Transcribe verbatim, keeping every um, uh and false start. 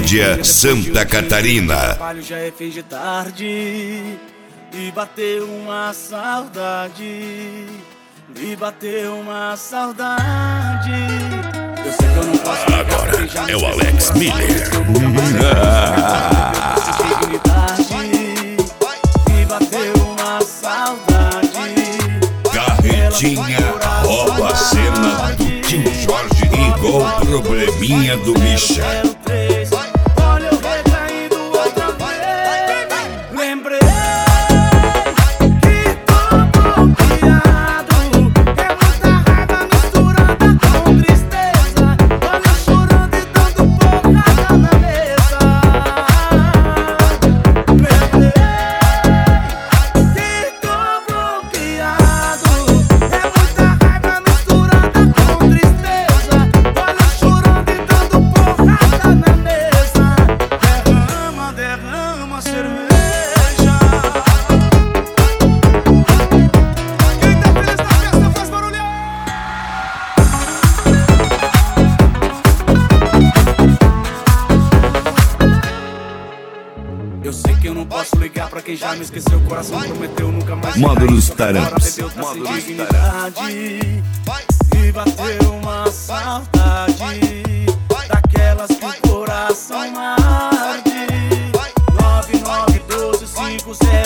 Misericórdia, Santa Catarina. Trabalho já é fim de tarde e bateu uma saudade, me bateu uma saudade. Eu sei que eu não posso ligar pra quem já me Agora é o esqueceu, Alex coração, Miller. mas eu nunca mais vou ter dignidade. Me bateu uma saudade. Carretinha rouba a cena do tio Jorge igual probleminha do Misha. Olha eu recaindo outra vez. Lembrei que tô bloqueado. É muita raiva misturada com tristeza. Olha eu chorando e dando porrada na mesa. Lembrei que tô bloqueado. É muita raiva misturada com tristeza. Olha eu chorando e dando porrada na mesa. Derrama, derrama cerveja. Quem tá feliz na festa faz barulho. Eu sei que eu não posso ligar pra quem já me esqueceu. O coração prometeu nunca mais. Módulos Agora Taramps. bebeu, tá sem dignidade. E bateu uma saudade daquelas que o coração arde. Nove nove doze cinco zero